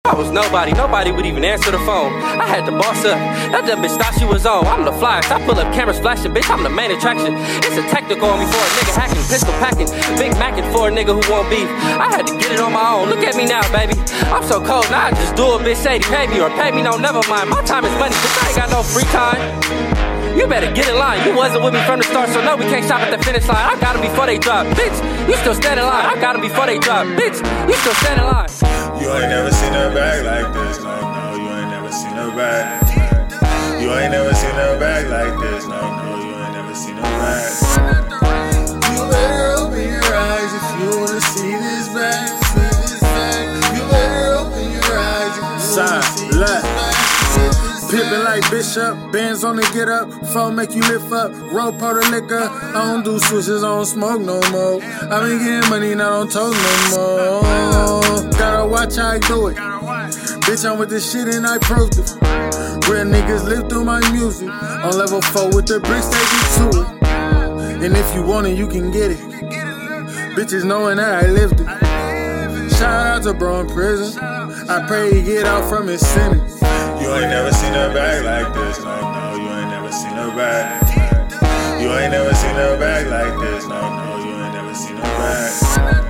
I was nobody would even answer the phone. I had to boss up, that dumb bitch thought she was on. I'm the flyest, I pull up cameras flashing, bitch, I'm the main attraction. It's a technical on me for a nigga hacking, pistol packing, big macking for a nigga who won't beef. I had to get it on my own, look at me now, baby. I'm so cold, now I just do a bitch shady. Pay me or pay me, no, never mind. My time is money, bitch, I ain't got no free time. You better get in line, you wasn't with me from the start, so no, we can't stop at the finish line. I got 'em before they drop, bitch, you still stand in line. I got 'em before they drop, bitch, you still stand in line. You ain't never seen her back like this, no, you ain't never seen her back. You ain't never seen her back like this, no, you ain't never seen her back. You better open your eyes if you wanna see this back. You better open your eyes if you wanna see this back. Pippin' like Bishop, bands on the get up, phone make you lift up, roll pour the liquor. I don't do switches, I don't smoke no more. I been getting money, now don't talk no more. Gotta watch how I do it. Bitch, I'm with this shit and I proved it. Real niggas live through my music. On level 4 with the bricks, they get to it. And if you want it, you can get it. Bitches knowing that I lived it. Shout out to bro in prison. I pray he get out from his sentence. You ain't never seen her back like this, no, you ain't never seen her back. You ain't never seen her back like this, no, you ain't never seen her back.